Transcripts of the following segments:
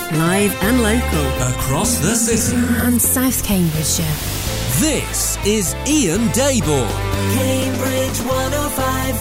Live and local. Across the city. And South Cambridgeshire. This is Ian Dayborn. Cambridge 105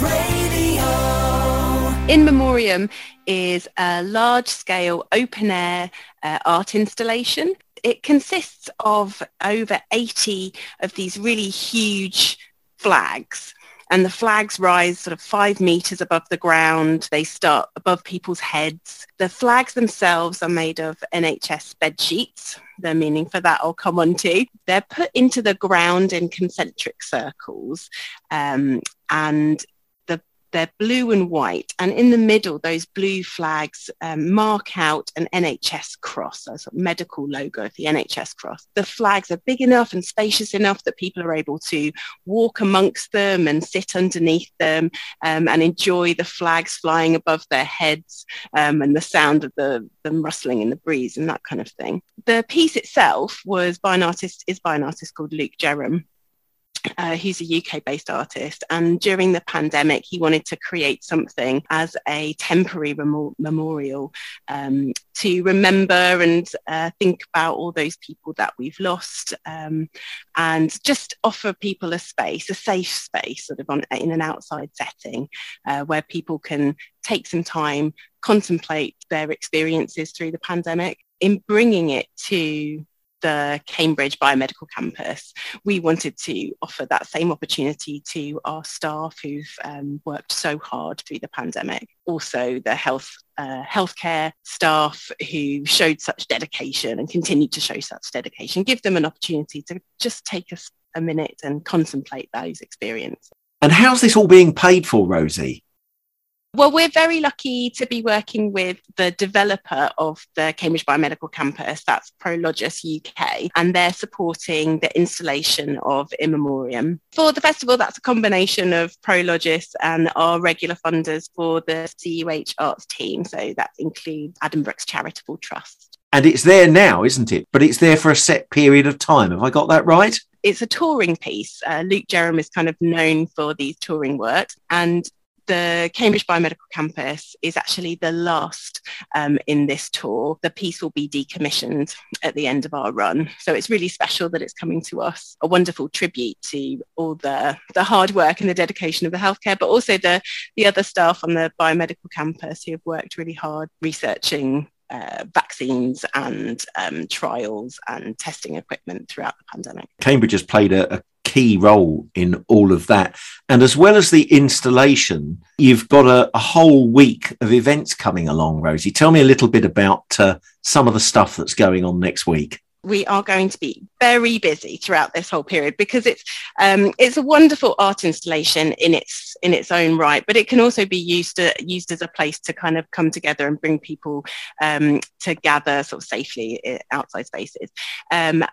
Radio. In Memoriam is a large-scale open-air art installation. It consists of over 80 of these really huge flags. And the flags rise sort of 5 meters above the ground. They start above people's heads. The flags themselves are made of NHS bed sheets. The meaning for that I'll come on to. They're put into the ground in concentric circles, and they're blue and white. And in the middle, those blue flags mark out an NHS cross, a sort of medical logo of the NHS cross. The flags are big enough and spacious enough that people are able to walk amongst them and sit underneath them and enjoy the flags flying above their heads and the sound of them rustling in the breeze and that kind of thing. The piece itself is by an artist called Luke Jerram. Who's a UK-based artist, and during the pandemic he wanted to create something as a temporary memorial to remember and think about all those people that we've lost, and just offer people a safe space sort of in an outside setting where people can take some time, contemplate their experiences through the pandemic. In bringing it to the Cambridge Biomedical Campus, we wanted to offer that same opportunity to our staff who've worked so hard through the pandemic. Also the healthcare staff who showed such dedication and continue to show such dedication, give them an opportunity to just take a minute and contemplate those experiences. And how's this all being paid for, Rosie? Well, we're very lucky to be working with the developer of the Cambridge Biomedical Campus, that's Prologis UK, and they're supporting the installation of In Memoriam. For the festival, that's a combination of Prologis and our regular funders for the CUH Arts team, so that includes Addenbrooke's Charitable Trust. And it's there now, isn't it? But it's there for a set period of time. Have I got that right? It's a touring piece. Luke Jerram is kind of known for these touring works, and the Cambridge Biomedical Campus is actually the last in this tour. The piece will be decommissioned at the end of our run. So it's really special that it's coming to us, a wonderful tribute to all the hard work and the dedication of the healthcare, but also the other staff on the biomedical campus who have worked really hard researching vaccines and trials and testing equipment throughout the pandemic. Cambridge has played a key role in all of that. And as well as the installation, you've got a whole week of events coming along, Rosie. Tell me a little bit about some of the stuff that's going on next week. We are going to be very busy throughout this whole period because it's a wonderful art installation in its own right, but it can also be used as a place to kind of come together and bring people to gather sort of safely in outside spaces. And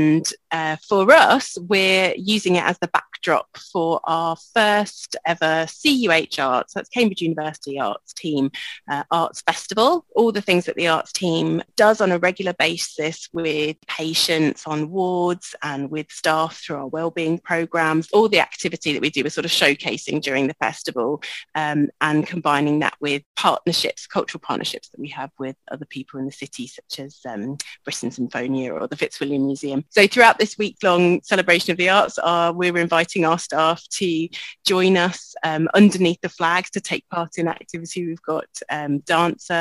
for us, we're using it as the backdrop for our first ever CUH Arts, that's Cambridge University Arts Team Arts Festival. All the things that the arts team does on a regular basis with patients on wards and with staff through our wellbeing programs, all the activity that we do is sort of showcasing during the festival, and combining that with partnerships, cultural partnerships that we have with other people in the city, such as Britten Symphonia or the Fitzwilliam Museum. So throughout this week-long celebration of the arts, we're inviting our staff to join us underneath the flags to take part in activity. We've got dance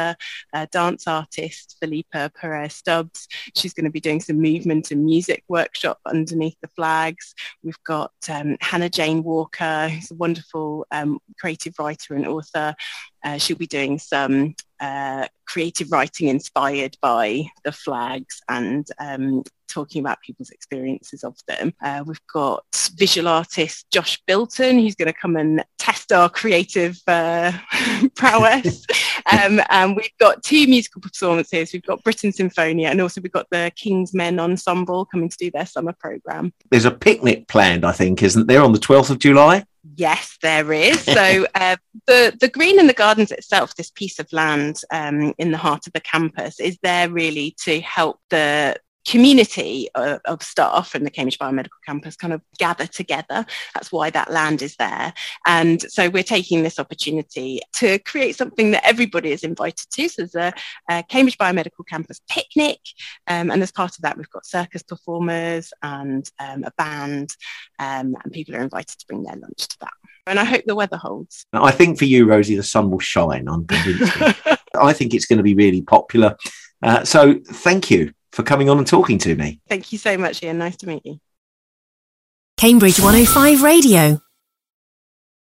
artist Felipa Perez Stubbs. She's going to be doing some movement and music workshop underneath the flags. We've got Hannah Jane Walker, who's a wonderful creative writer and author. She'll be doing some creative writing inspired by the flags and talking about people's experiences of them. We've got visual artist Josh Bilton, who's going to come and test our creative prowess. And we've got 2 musical performances. We've got Britten Symphonia, and also we've got the King's Men Ensemble coming to do their summer programme. There's a picnic planned, I think, isn't there, on the 12th of July? Yes, there is. So the Green and the Gardens itself, this piece of land in the heart of the campus, is there really to help the community of staff and the Cambridge Biomedical Campus kind of gather together. That's why that land is there. And so we're taking this opportunity to create something that everybody is invited to. So there's a Cambridge Biomedical Campus picnic. And as part of that, we've got circus performers and a band, and people are invited to bring their lunch to that. And I hope the weather holds. I think for you, Rosie, the sun will shine. I'm convinced. I think it's going to be really popular. So thank you for coming on and talking to me. Thank you so much, Ian. Nice to meet you. Cambridge 105 Radio.